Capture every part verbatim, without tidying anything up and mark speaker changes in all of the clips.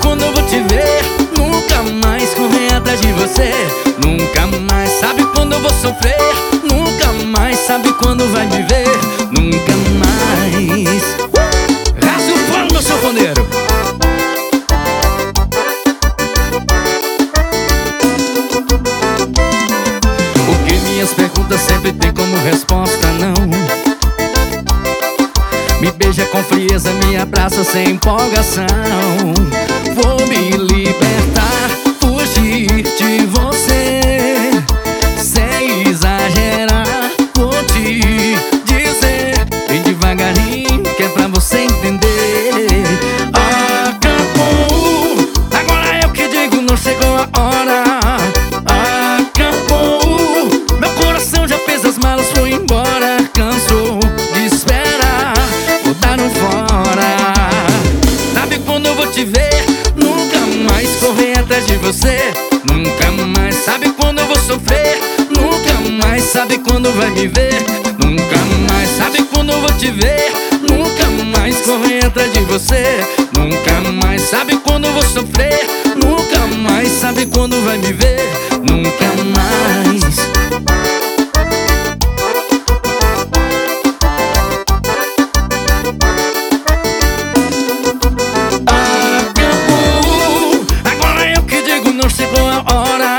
Speaker 1: quando eu vou te ver, nunca mais correr atrás de você. Nunca mais sabe quando eu vou sofrer, nunca mais sabe quando vai me ver. Nunca mais. Rasga o pano, meu sanfoneiro. Porque minhas perguntas sempre tem como resposta não. Me beija com frieza, me abraça sem empolgação. Vou me libertar, fugir de você, sem exagerar. Vou te dizer bem devagarinho, que é pra você entender. Acabou, agora eu que digo, não chegou a hora. Acabou, meu coração já fez as malas, foi embora. Cansou de esperar, vou dar um fora. Sabe quando eu vou te ver, nunca mais correr atrás de você. Nunca mais sabe quando eu vou sofrer, nunca mais sabe quando vai me ver. Nunca mais sabe quando eu vou te ver, nunca mais correr atrás de você. Nunca mais sabe quando eu vou sofrer, nunca mais sabe quando vai me ver. Nunca mais. Acabou, agora eu que digo, não chegou a hora.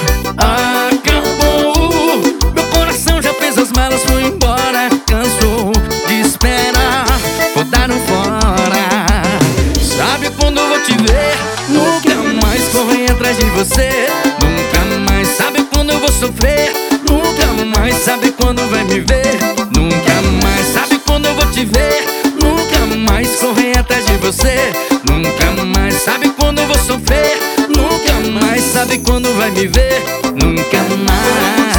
Speaker 1: Acabou, meu coração já fez as malas, foi embora. Cansou de esperar, vou dar um fora. Sabe quando eu vou te ver, nunca mais correr atrás de você. Nunca mais sabe quando eu vou sofrer, nunca mais sabe quando vai me ver. Nunca mais sabe quando eu vou te ver, nunca mais correr atrás de você. Nunca mais sabe quando eu vou sofrer, nunca mais sabe quando vai me ver. Nunca mais.